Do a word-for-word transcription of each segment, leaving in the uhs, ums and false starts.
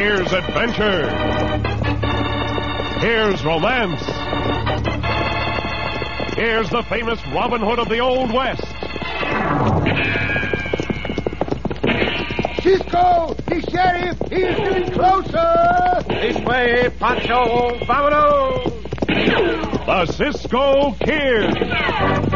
Here's adventure. Here's romance. Here's the famous Robin Hood of the Old West. Cisco, the sheriff, he is getting closer. This way, Pancho, vámonos. The Cisco Kid.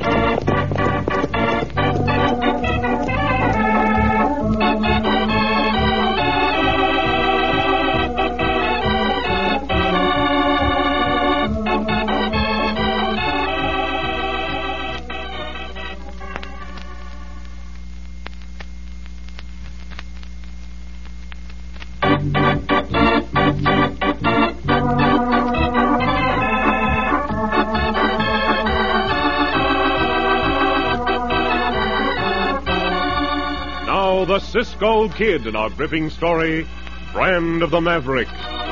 The Cisco Kid in our gripping story, Brand of the Maverick.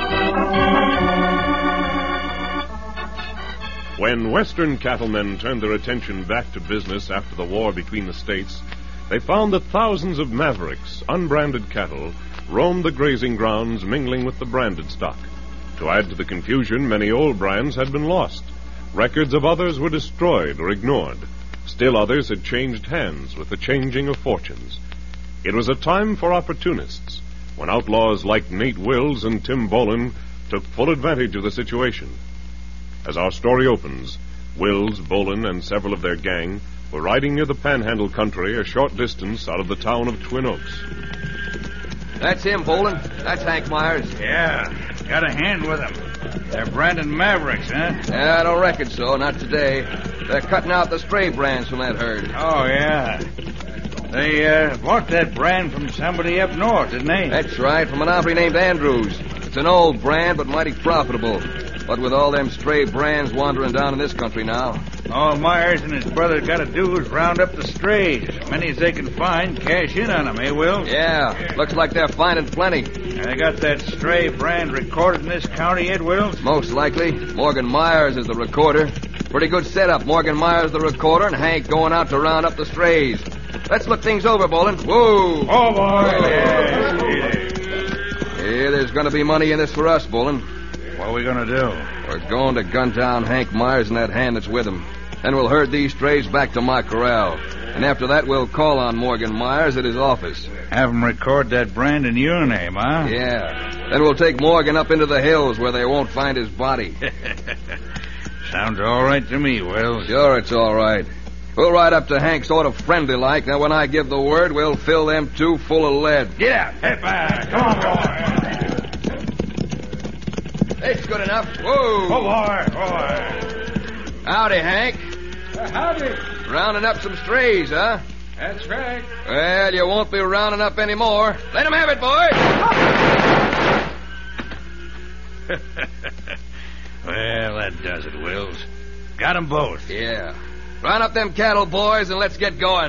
When Western cattlemen turned their attention back to business after the war between the states, they found that thousands of mavericks, unbranded cattle, roamed the grazing grounds, mingling with the branded stock. To add to the confusion, many old brands had been lost. Records of others were destroyed or ignored. Still others had changed hands with the changing of fortunes. It was a time for opportunists, when outlaws like Nate Wills and Tim Bolin took full advantage of the situation. As our story opens, Wills, Bolin, and several of their gang were riding near the Panhandle country a short distance out of the town of Twin Oaks. That's him, Bolin. That's Hank Myers. Yeah, got a hand with him. They're branded Mavericks, huh? Yeah, I don't reckon so. Not today. They're cutting out the stray brands from that herd. Oh, yeah. They uh, bought that brand from somebody up north, didn't they? That's right, from an hombre named Andrews. It's an old brand, but mighty profitable. But with all them stray brands wandering down in this country now. All Myers and his brother got to do is round up the strays. As many as they can find, cash in on them, eh, Will? Yeah, looks like they're finding plenty. And they got that stray brand recorded in this county, Ed Wills? Most likely. Morgan Myers is the recorder. Pretty good setup. Morgan Myers the recorder and Hank going out to round up the strays. Let's look things over, Bolin. Whoa! Oh, boy! Yeah, yeah, there's going to be money in this for us, Bolin. What are we going to do? We're going to gun down Hank Myers and that hand that's with him. Then we'll herd these strays back to my corral. And after that, we'll call on Morgan Myers at his office. Have him record that brand in your name, huh? Yeah. Then we'll take Morgan up into the hills where they won't find his body. Sounds all right to me, Will. Sure, it's all right. We'll ride up to Hank sort of friendly-like. Now, when I give the word, we'll fill them two full of lead. Get out. Hey, back. Come on, boy. It's good enough. Whoa. Oh, boy. Boy. Howdy, Hank. Uh, howdy. Rounding up some strays, huh? That's right. Well, you won't be rounding up any more. Let him have it, boys. Well, that does it, Wills. Got 'em both. Yeah. Round up them cattle, boys, and let's get going.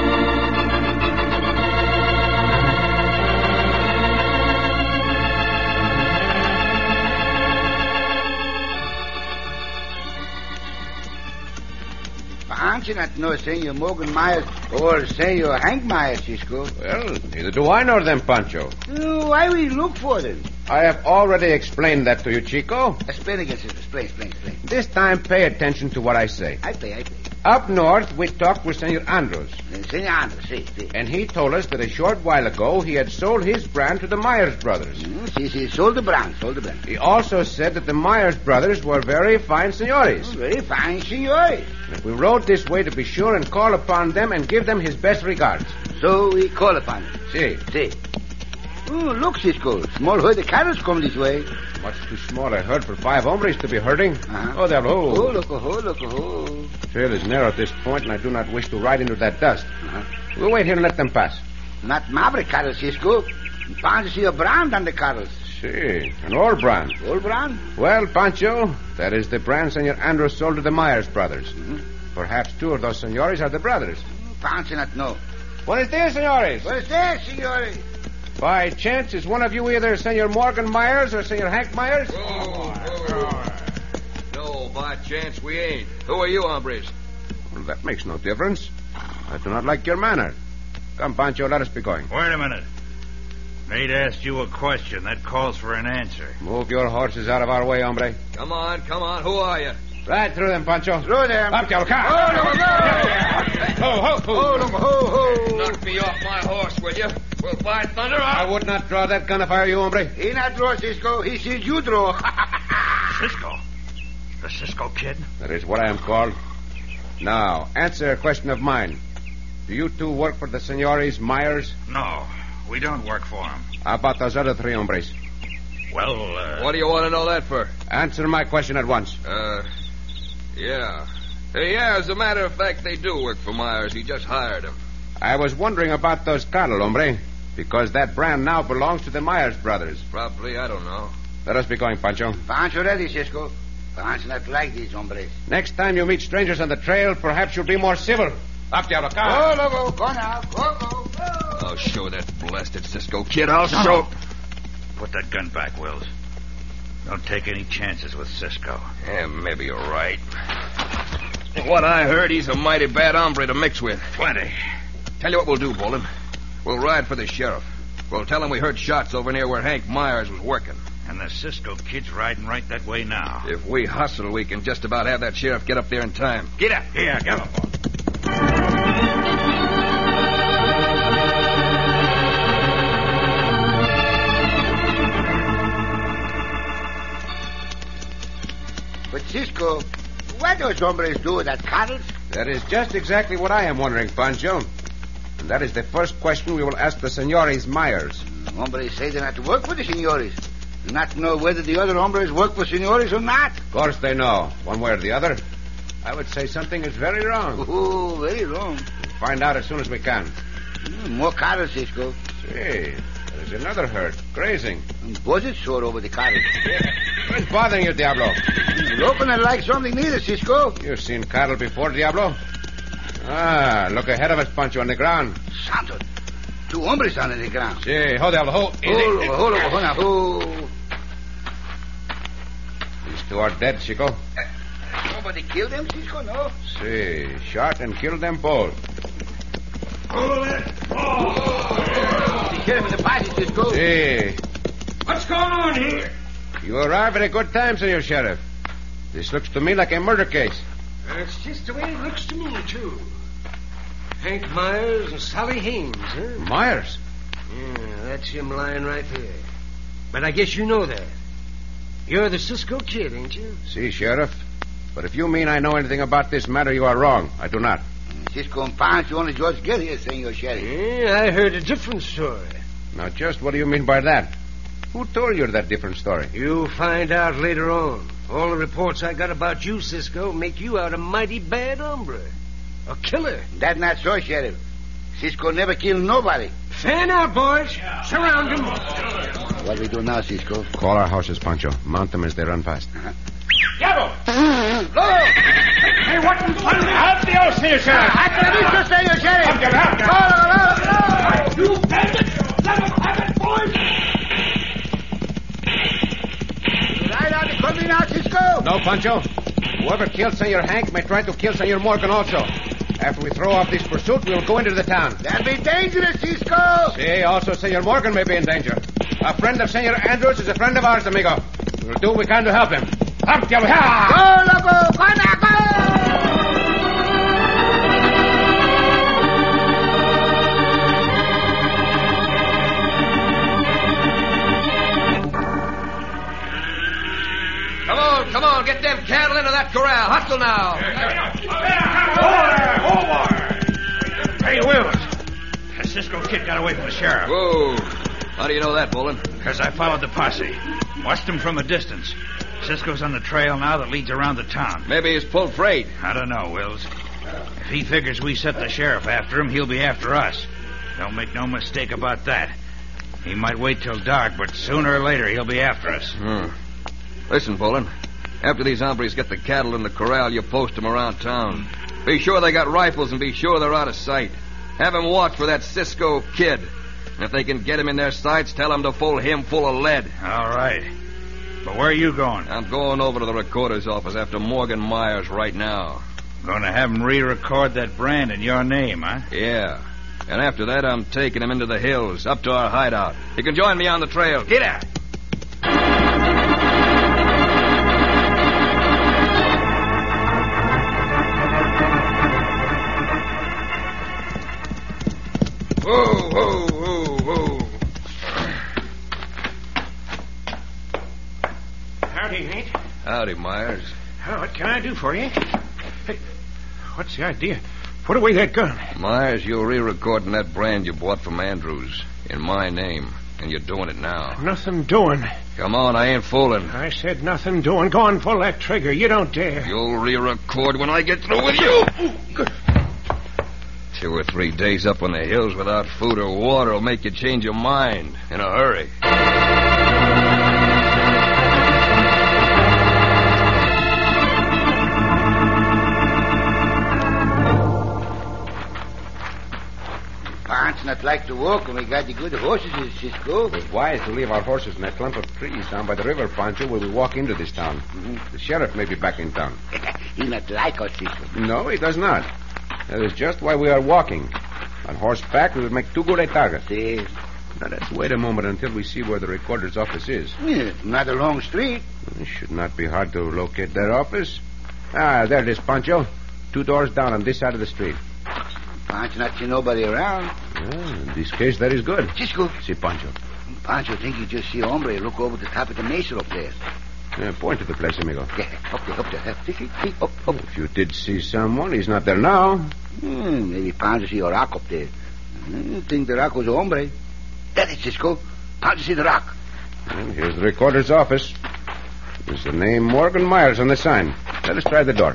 Aren't you not know Senor Morgan Myers or Senor Hank Myers, Cisco? Well, neither do I know them, Pancho. Uh, why we look for them? I have already explained that to you, Chico. Explain again, Cisco. Explain, explain, explain. This time, pay attention to what I say. I pay, I pay. Up north, we talked with Senor Andrews. Uh, Senor Andrews, see, see. And he told us that a short while ago he had sold his brand to the Myers brothers. Mm, see, see, sold the brand, sold the brand. He also said that the Myers brothers were very fine senores. Oh, very fine senores. We rode this way to be sure and call upon them and give them his best regards. So we call upon them. See. See. Oh, look, Cisco. Small herd of cattle come this way. Much too small a herd for five hombres to be herding. Uh-huh. Oh, they'll hold. Oh, look, oh, look, oh. Trail is narrow at this point, and I do not wish to ride into that dust. Uh-huh. We'll wait here and let them pass. Not Maverick cattle, Cisco. Pancho see a brand on the cattle. See, an old brand. Old brand? Well, Pancho, that is the brand Senor Andrews sold to the Myers brothers. Mm-hmm. Perhaps two of those senores are the brothers. Pancho not know. Buenos dias, senores. Buenos dias, senores. By chance, is one of you either Senor Morgan Myers or Senor Hank Myers? Whoa, whoa. No, by chance we ain't. Who are you, hombres? Well, that makes no difference. I do not like your manner. Come, Pancho, let us be going. Wait a minute. Mate asked you a question. That calls for an answer. Move your horses out of our way, hombre. Come on, come on. Who are you? Right through them, Pancho. Through them. Up, your car. Ho, Ho, ho, ho. Ho, ho, ho. Knock me off my horse, will you? We'll by thunder I out. would not draw that gun if I were you, hombre. He not draw, Cisco. He sees you draw. Cisco? The Cisco Kid? That is what I am called. Now, answer a question of mine. Do you two work for the Senores Myers? No, we don't work for him. How about those other three hombres? Well, uh... What do you want to know that for? Answer my question at once. Uh, yeah. Uh, yeah, as a matter of fact, they do work for Myers. He just hired them. I was wondering about those cattle, hombre, because that brand now belongs to the Myers brothers. Probably, I don't know. Let us be going, Pancho. Pancho ready, Cisco. Pancho not like these hombres. Next time you meet strangers on the trail, perhaps you'll be more civil. Up, Diablo, Go, car. loco. Go now. Go, go, go. I'll show that blasted Cisco Kid. I'll show... Put that gun back, Wills. Don't take any chances with Cisco. Yeah, maybe you're right. What I heard, he's a mighty bad hombre to mix with. Plenty. Tell you what we'll do, Bolin. We'll ride for the sheriff. We'll tell him we heard shots over near where Hank Myers was working. And the Cisco Kid's riding right that way now. If we hustle, we can just about have that sheriff get up there in time. Get up. Here, get up. But, Cisco, what those hombres do with that cattle? That is just exactly what I am wondering, Pancho. And that is the first question we will ask the Senores Myers. Hombres say they not to work for the senores. Do not know whether the other hombres work for senores or not. Of course they know, one way or the other. I would say something is very wrong. Oh, very wrong. We'll find out as soon as we can. Mm, more cattle, Cisco. See, there's another herd, grazing. And buzzards soar over the cattle. What's bothering you, Diablo? Loco not like something neither, Cisco. You've seen cattle before, Diablo? Ah, look ahead of us, Pancho, on the ground. Santo. Two hombres on the ground. See, ho, Diablo, ho. Oh, loco, ho, loco, ho, now, ho. These two are dead, Chico. Nobody killed them, Cisco, no? See, shot and killed them both. The sheriff in the party, Cisco. See. What's going on here? You arrive at a good time, Senor Sheriff. This looks to me like a murder case. That's just the way it looks to me, too. Hank Myers and Sally Haynes, huh? Myers? Yeah, that's him lying right there. But I guess you know that. You're the Cisco Kid, ain't you? See, Sheriff. But if you mean I know anything about this matter, you are wrong. I do not. Cisco and Pancho only just get here, Senor Sheriff. Yeah, I heard a different story. Now, just what do you mean by that? Who told you that different story? You'll find out later on. All the reports I got about you, Cisco, make you out a mighty bad hombre. A killer. That's not so, Sheriff. Cisco never killed nobody. Fan out, boys. Surround him. What we do now, Cisco? Call our horses, Pancho. Mount them as they run past. Diablo! Go! Hey, what in thunder? Help the old Senor Sheriff! I can reach you, Senor Sheriff. Help him, help him. Go, go, go. You bandits! Let him have it, boys! Right out the country now, Cisco. No, Pancho. Whoever killed Senor Hank may try to kill Senor Morgan also. After we throw off this pursuit, we'll go into the town. That'll be dangerous, Cisco. See, also Senor Morgan may be in danger. A friend of Senor Andrews is a friend of ours, amigo. We'll do what we can to help him. Up, Diablo! Go, loco. Go now, go. Come on, come on, get them cattle into that corral. Hustle now. Hey, Wills. The Cisco Kid got away from the sheriff. Whoa. How do you know that, Bolin? Because I followed the posse. Watched him from a distance. Cisco's on the trail now that leads around the town. Maybe he's pulled freight. I don't know, Wills. If he figures we set the sheriff after him, he'll be after us. Don't make no mistake about that. He might wait till dark, but sooner or later he'll be after us. Hmm. Listen, Bolin. After these hombres get the cattle in the corral, you post them around town. Be sure they got rifles and be sure they're out of sight. Have them watch for that Cisco Kid. And if they can get him in their sights, tell them to full him full of lead. All right. But where are you going? I'm going over to the recorder's office after Morgan Myers right now. Going to have him re-record that brand in your name, huh? Yeah. And after that, I'm taking him into the hills, up to our hideout. He can join me on the trail. Get out. Whoa, whoa, whoa, whoa. Howdy, Nate. Howdy, Myers. Oh, what can I do for you? Hey, what's the idea? Put away that gun. Myers, you're re-recording that brand you bought from Andrews in my name, and you're doing it now. Nothing doing. Come on, I ain't fooling. I said nothing doing. Go on, pull that trigger. You don't dare. You'll re-record when I get through with you. Two or three days up on the hills without food or water will make you change your mind in a hurry. Pants not like to walk, and we got the good horses in Cisco. It was wise to leave our horses in that clump of trees down by the river, Pancho, where we walk into this town. Mm-hmm. The sheriff may be back in town. He not like us, Cisco. No, he does not. That is just why we are walking. On horseback, we would make too good a target. See? Now, let's wait a moment until we see where the recorder's office is. Yeah, not a long street. It should not be hard to locate their office. Ah, there it is, Pancho. Two doors down on this side of the street. Pancho not see nobody around. Well, in this case, that is good. Cisco. See, Pancho. Pancho think you just see a hombre look over the top of the mesa up there. Yeah, point to the place, amigo. Yeah, up there, up there. Up, up, up, up. If you did see someone, he's not there now. Hmm, maybe Pancho see a rock up there. I think the rock was a hombre. That is Cisco. Pancho see the rock. And here's the recorder's office. There's the name Morgan Myers on the sign. Let us try the door.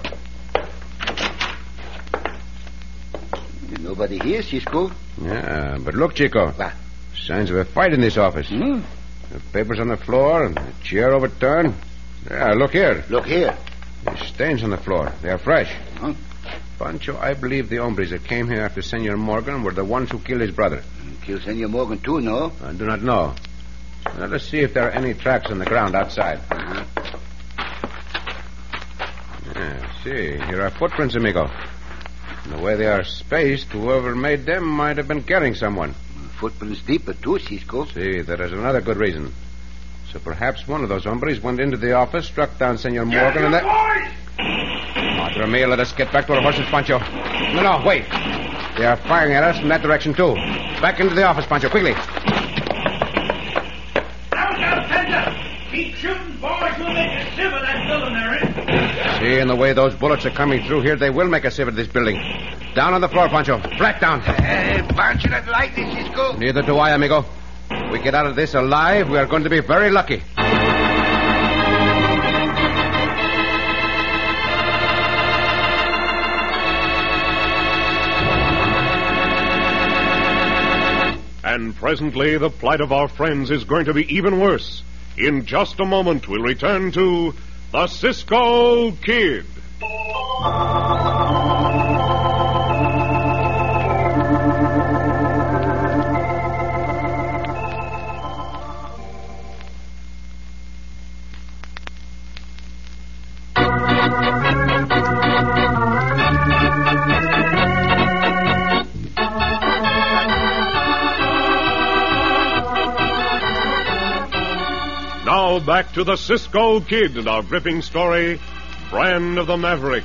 Nobody here, Cisco. Yeah, but look, Chico. What? Signs of a fight in this office. Hmm? The papers on the floor and the chair overturned. Yeah, look here. Look here. There's stains on the floor. They are fresh. Huh? Pancho, I believe the hombres that came here after Senor Morgan were the ones who killed his brother. Kill Senor Morgan too, no? I do not know. Let us see if there are any tracks on the ground outside. Uh-huh. Yeah, see, here are footprints, amigo. And the way they are spaced, whoever made them might have been carrying someone. Footprints deeper too, Cisco. See, there is another good reason. So perhaps one of those hombres went into the office, struck down Senor Morgan, and that... Madre mia, let us get back to our horses, Pancho. No, no, wait. They are firing at us from that direction, too. Back into the office, Pancho, quickly. Out, out, Santa! Keep shooting, boys. We'll make a sieve of that building they're in. See, in the way those bullets are coming through here, they will make a sieve of this building. Down on the floor, Pancho. Flat down. Hey, Pancho not like this, Cisco. Neither do I, amigo. If we get out of this alive, we are going to be very lucky. And presently, the plight of our friends is going to be even worse. In just a moment, we'll return to the Cisco Kid. Now back to the Cisco Kid and our gripping story, Brand of the Maverick.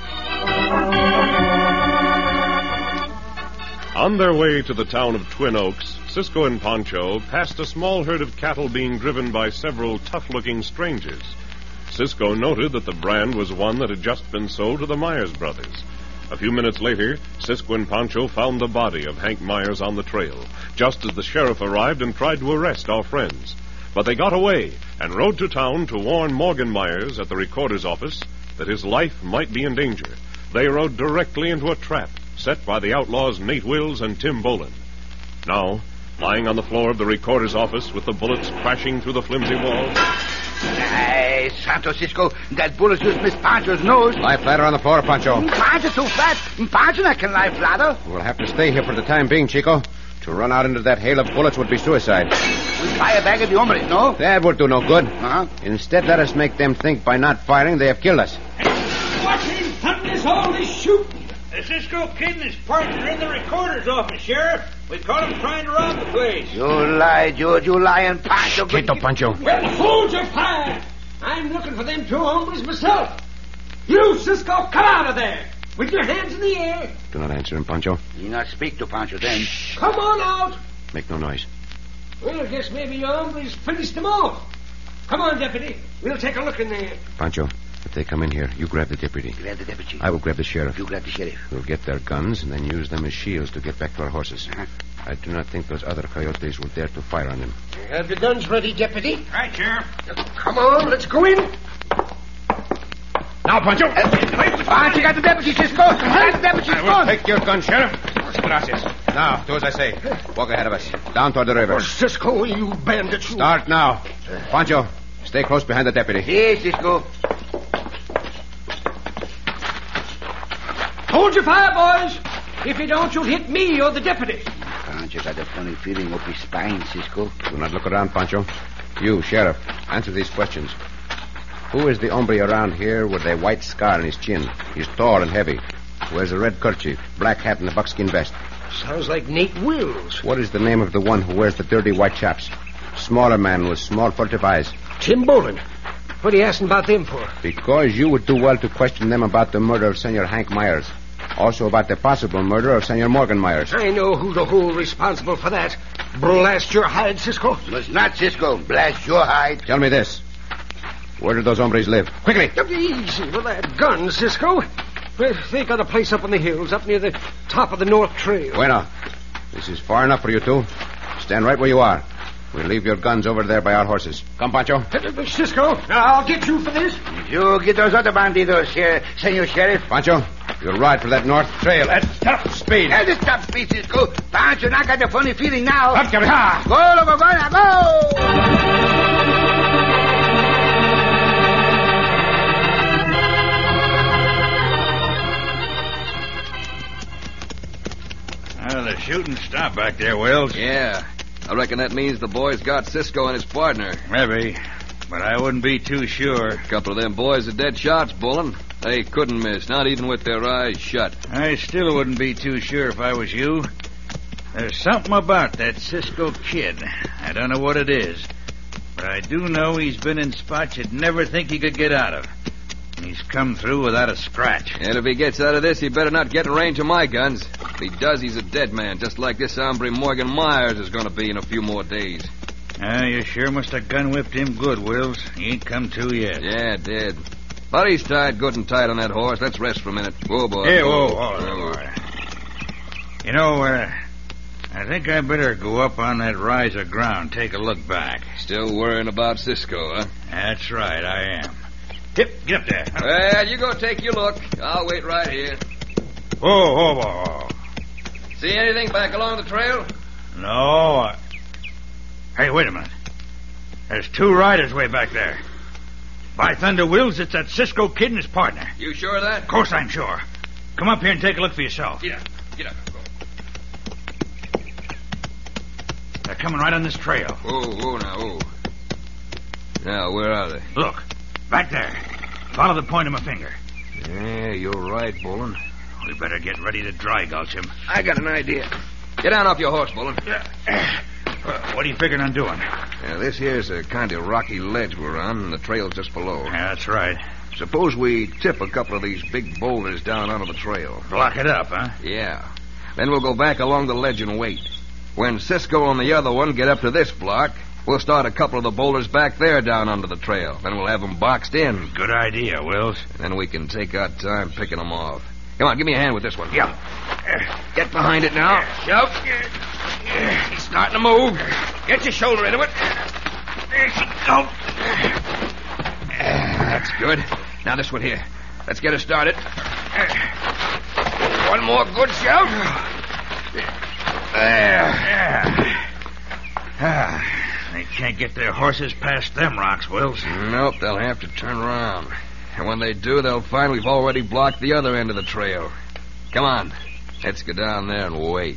On their way to the town of Twin Oaks, Cisco and Pancho passed a small herd of cattle being driven by several tough-looking strangers. Cisco noted that the brand was one that had just been sold to the Myers brothers. A few minutes later, Cisco and Pancho found the body of Hank Myers on the trail, just as the sheriff arrived and tried to arrest our friends. But they got away and rode to town to warn Morgan Myers at the recorder's office that his life might be in danger. They rode directly into a trap set by the outlaws Nate Wills and Tim Boland. Now, lying on the floor of the recorder's office with the bullets crashing through the flimsy walls... Hey, Santo Cisco, that bullet just missed Pancho's nose. Lie flatter on the floor, Pancho. Pancho too flat. Pancho not can lie flatter. We'll have to stay here for the time being, Chico. To run out into that hail of bullets would be suicide. We fire back at the hombres, no? That would do no good. Uh-huh. Instead, let us make them think by not firing they have killed us. What in thunder's all this shooting? The Cisco Kid and his partner in the recorder's office, Sheriff. We caught him trying to rob the place. You lie, George. You lying, Pancho. Quieto, Pancho. Well, hold your fire. I'm looking for them two hombres myself. You, Cisco, come out of there. With your hands in the air. Do not answer him, Pancho. You not speak to Pancho then. Come on out. Make no noise. Well, I guess maybe your hombres finished them off. Come on, deputy. We'll take a look in there. Pancho, if they come in here, you grab the deputy. Grab the deputy. I will grab the sheriff. You grab the sheriff. We'll get their guns and then use them as shields to get back to our horses. Uh-huh. I do not think those other coyotes will dare to fire on them. Have the guns ready, deputy? Right, Sheriff. Come on, let's go in. Now, Pancho! Uh, Pancho got the deputy, Cisco. Got the deputy, I will take your gun, Sheriff. Gracias. Now, do as I say. Walk ahead of us. Down toward the river. Oh, Cisco, you bandit. You... Start now. Pancho, stay close behind the deputy. Yes, Cisco. Hold your fire, boys. If you don't, you'll hit me or the deputy. Pancho got a funny feeling up his spine, Cisco. Do not look around, Pancho. You, Sheriff, answer these questions. Who is the hombre around here with a white scar on his chin? He's tall and heavy. Wears a red kerchief, black hat, and a buckskin vest. Sounds like Nate Wills. What is the name of the one who wears the dirty white chaps? Smaller man with small furtive eyes. Tim Boland. What are you asking about them for? Because you would do well to question them about the murder of Senor Hank Myers. Also about the possible murder of Senor Morgan Myers. I know who the whole responsible for that. Blast your hide, Cisco. Was not Cisco. Blast your hide. Tell me this. Where do those hombres live? Quickly! Easy with that gun, Cisco. Well, they got a place up in the hills, up near the top of the North Trail. Bueno. This is far enough for you two. Stand right where you are. We'll leave your guns over there by our horses. Come, Pancho. Uh, Cisco, I'll get you for this. You get those other bandidos, uh, Senor Sheriff. Pancho, you'll ride for that North Trail at top speed. At the top speed, Cisco. Pancho, now got a funny feeling now. Up, Captain. Ha! Go, go, go, now, go! Well, the shooting stopped back there, Wills. Yeah. I reckon that means the boys got Cisco and his partner. Maybe. But I wouldn't be too sure. A couple of them boys are dead shots, Bullen. They couldn't miss, not even with their eyes shut. I still wouldn't be too sure if I was you. There's something about that Cisco Kid. I don't know what it is. But I do know he's been in spots you'd never think he could get out of. And he's come through without a scratch. And if he gets out of this, he better not get in range of my guns. If he does, he's a dead man, just like this hombre Morgan Myers is going to be in a few more days. Ah, you sure must have gun-whipped him good, Wills. He ain't come to yet. Yeah, dead. But he's tied good and tight on that horse. Let's rest for a minute. Whoa, boy. Hey, whoa, whoa, whoa, whoa. You know, uh, I think I better go up on that rise of ground, take a look back. Still worrying about Cisco, huh? That's right, I am. Tip, get up there. Well, you go take your look. I'll wait right here. Whoa, whoa, whoa, whoa. See anything back along the trail? No. I... Hey, wait a minute. There's two riders way back there. By thunder, Wills, it's that Cisco Kid and his partner. You sure of that? Of course I'm sure. Come up here and take a look for yourself. Get up. Get up. Go. They're coming right on this trail. Whoa, whoa, now, whoa. Now, where are they? Look, back there. Follow the point of my finger. Yeah, you're right, Bullen. We better get ready to dry gulch him. I got an idea. Get down off your horse, Bullen. Uh, what are you figuring on doing? Yeah, this here's a kind of rocky ledge we're on, and the trail's just below. Yeah, that's right. Suppose we tip a couple of these big boulders down onto the trail. Block it up, huh? Yeah. Then we'll go back along the ledge and wait. When Cisco and the other one get up to this block, we'll start a couple of the boulders back there down onto the trail. Then we'll have them boxed in. Good idea, Wills. Then we can take our time picking them off. Come on, give me a hand with this one. Yeah. Get behind it now. Shove. He's starting to move. Get your shoulder into it. There she goes. That's good. Now this one here. Let's get her started. One more good shove. There. Yeah. Ah, they can't get their horses past them rocks, Wills. Nope, they'll have to turn around. And when they do, they'll find we've already blocked the other end of the trail. Come on. Let's go down there and wait.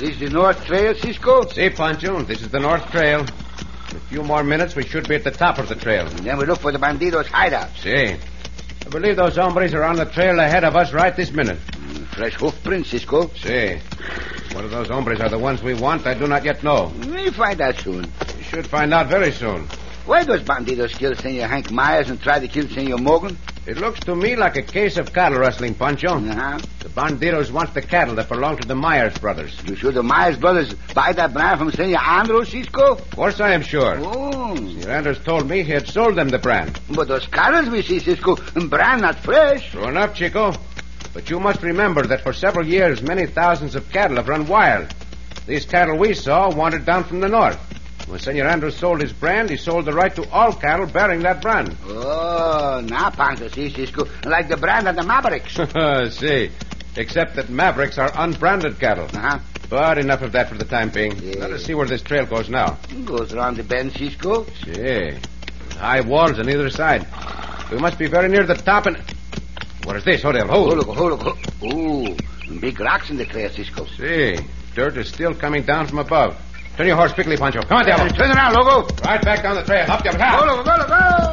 This is the North Trail, Cisco? See, Pancho, this is the North Trail. In a few more minutes, we should be at the top of the trail. And then we look for the bandidos' hideout. See. I believe those hombres are on the trail ahead of us right this minute. Mm, fresh hoof prints, Cisco. See. Whether those hombres are the ones we want, I do not yet know. We'll find out soon. We should find out very soon. Why does bandidos kill Senor Hank Myers and try to kill Senor Morgan? It looks to me like a case of cattle rustling, Pancho. Uh-huh. The bandidos want the cattle that belong to the Myers brothers. You sure the Myers brothers buy that brand from Senor Andrews, Cisco? Of course I am sure. Oh. Senor Andrews told me he had sold them the brand. But those cattle we see, Cisco, brand not fresh. True enough, Chico. But you must remember that for several years, many thousands of cattle have run wild. These cattle we saw wandered down from the north. When Senor Andrews sold his brand, he sold the right to all cattle bearing that brand. Oh, now, Pancho, see, Cisco, like the brand of the Mavericks. See, except that Mavericks are unbranded cattle. Uh-huh. But enough of that for the time being. Yeah. Let us see where this trail goes now. Goes around the bend, Cisco. See, high walls on either side. We must be very near the top and... What is this? Hold on, hold. Hold on, hold on, hold on. Ooh, big rocks in the trail, Cisco. See, dirt is still coming down from above. Turn your horse quickly, Pancho. Come on, Diablo. Turn around, Logo. Right back down the trail. Up, Diablo. Go, Logo, go,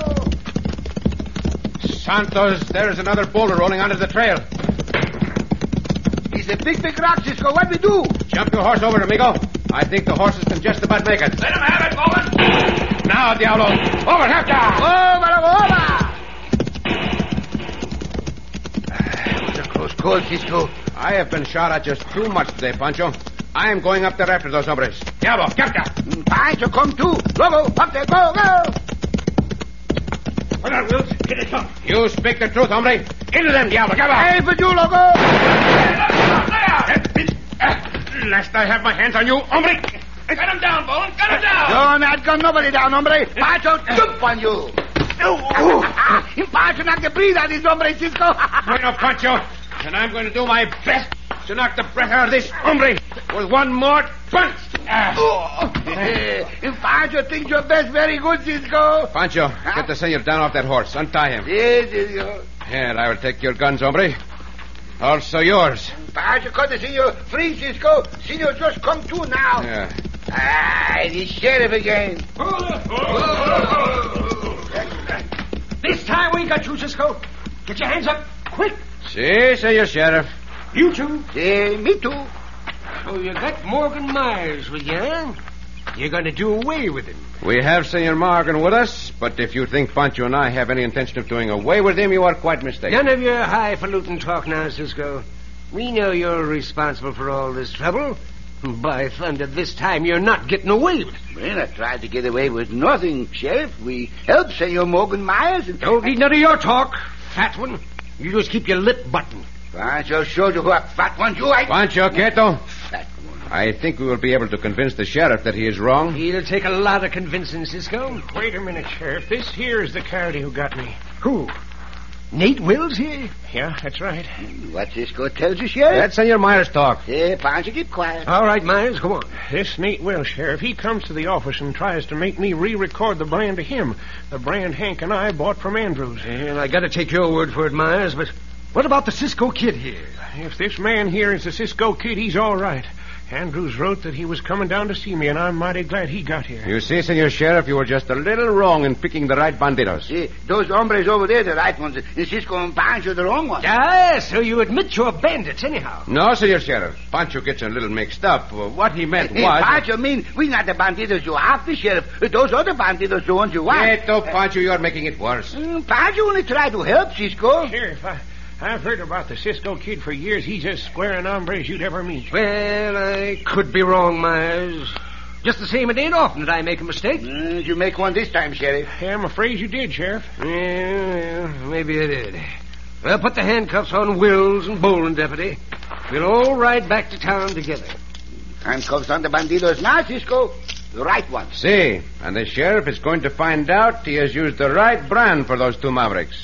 Logo. Santos, there's another boulder rolling onto the trail. It's a big, big rock, Cisco. What we do? Jump your horse over, amigo. I think the horses can just about make it. Let him have it, Bowen. Now, Diablo. Over, half down. Over, over. It was a close call, Cisco. I have been shot at just too much today, Pancho. I am going up there after those hombres. Diablo, get down. Pancho, come too. Logo, up there, go, go. Hold on, Wills. Get it up. You speak the truth, hombre. Into them, Diablo. Come on. Hey, for you, Logo. Lest I have my hands on you, hombre. Cut him down, Bowen. Cut him down. Don't not gun nobody down, hombre. Pancho, jump on you. Pancho knock the breath out of this hombre, Cisco. Bueno, Pancho. And I'm going to do my best to knock the breath out of this hombre with one more punch. Oh. Pancho thinks your best very good, Cisco. Pancho, get the senor down off that horse. Untie him. Yes, Cisco. And I will take your guns, hombre. Also yours. Pancho cut the senor free, Cisco. Senor just come to now. Yeah. Ah, the sheriff again. This time we got you, Cisco. Get your hands up, quick. Si, senor sheriff. You two. See, me too. So you got Morgan Myers with you, huh? You're going to do away with him. We have Senor Morgan with us, but if you think Pancho and I have any intention of doing away with him, you are quite mistaken. None of your highfalutin talk now, Cisco. We know you're responsible for all this trouble. By thunder, this time you're not getting away with it. We're not trying to get away with nothing, Sheriff. We helped Senor Morgan Myers. And... Don't need none of your talk, fat one. You just keep your lip buttoned. Pancho showed you what fat one you I... Pancho, quieto. Fat one. I think we will be able to convince the sheriff that he is wrong. It'll take a lot of convincing, Cisco. Wait a minute, Sheriff. This here is the coyote who got me. Who? Nate Wills here? Yeah, that's right. What Cisco tells you, Sheriff? That's Senor Myers' talk. Hey, Pancho, keep quiet. All right, Myers, go on. This Nate Will, Sheriff, he comes to the office and tries to make me re-record the brand to him. The brand Hank and I bought from Andrews. Well, I got to take your word for it, Myers, but what about the Cisco Kid here? If this man here is the Cisco Kid, he's all right. Andrews wrote that he was coming down to see me, and I'm mighty glad he got here. You see, Senor Sheriff, you were just a little wrong in picking the right bandidos. See, those hombres over there, the right ones, and Cisco and Pancho, the wrong ones. Ah, so you admit you're bandits, anyhow. No, Senor Sheriff. Pancho gets a little mixed up. Uh, What he meant Hey, was... Pancho mean we not the bandidos you after, Sheriff. Those other bandidos the ones you want. Quieto, Pancho, you are making it worse. Mm, Pancho only try to help, Cisco. Sheriff, I, I've heard about the Cisco Kid for years. He's as square an hombre as you'd ever meet. Well, I could be wrong, Myers. Just the same, it ain't often that I make a mistake. Mm, you make one this time, Sheriff. Yeah, I'm afraid you did, Sheriff. Yeah, well, maybe I did. Well, put the handcuffs on Wills and Bolin, deputy. We'll all ride back to town together. Handcuffs on the bandidos now, Cisco. The right ones. See, and the sheriff is going to find out he has used the right brand for those two mavericks.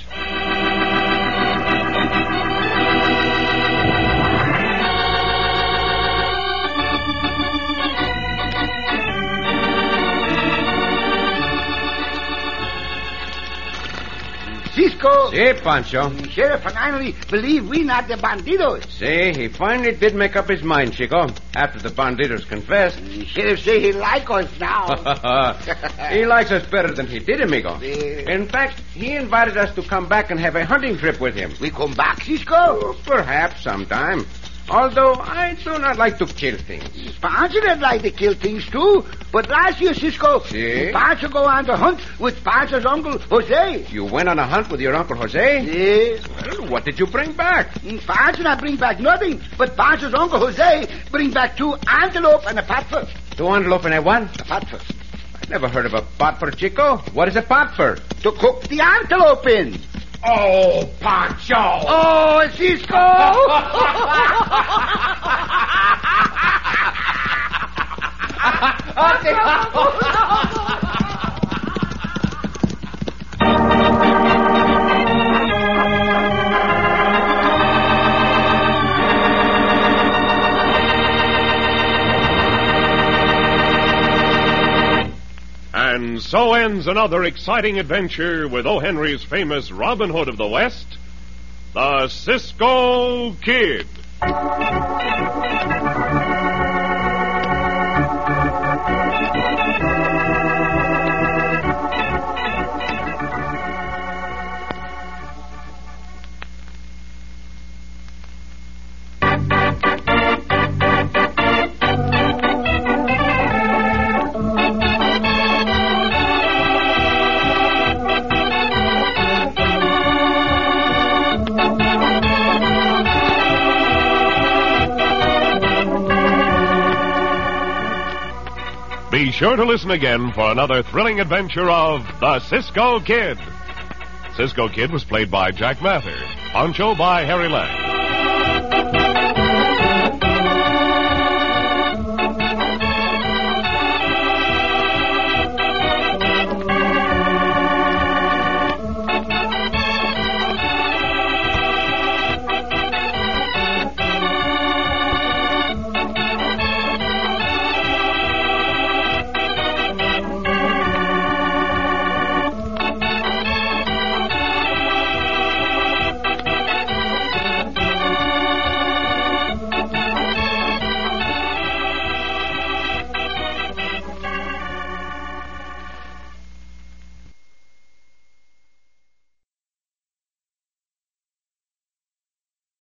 Cisco. Si, Pancho. Sheriff finally believe we not the bandidos. See, he finally did make up his mind, Chico, after the bandidos confessed. Sheriff say he like us now. He likes us better than he did, amigo. Yeah. In fact, he invited us to come back and have a hunting trip with him. We come back, Cisco? Oh, perhaps sometime. Although I do not like to kill things. Pancho didn't like to kill things too. But last year, Cisco, Si? Pancho go on the hunt with Pancho's uncle, Jose. You went on a hunt with your Uncle Jose? Yes. Well, what did you bring back? Pancho not bring back nothing, but Pancho's uncle, Jose, bring back two antelope and a patfur. Two antelope and a what? A patfur. I never heard of a pot for Chico. What is a pot for? To cook the antelope in. Oh, Pancho! Oh, Cisco! And so ends another exciting adventure with O. Henry's famous Robin Hood of the West, the Cisco Kid. Be sure to listen again for another thrilling adventure of the Cisco Kid. Cisco Kid was played by Jack Mather, Pancho by Harry Lang.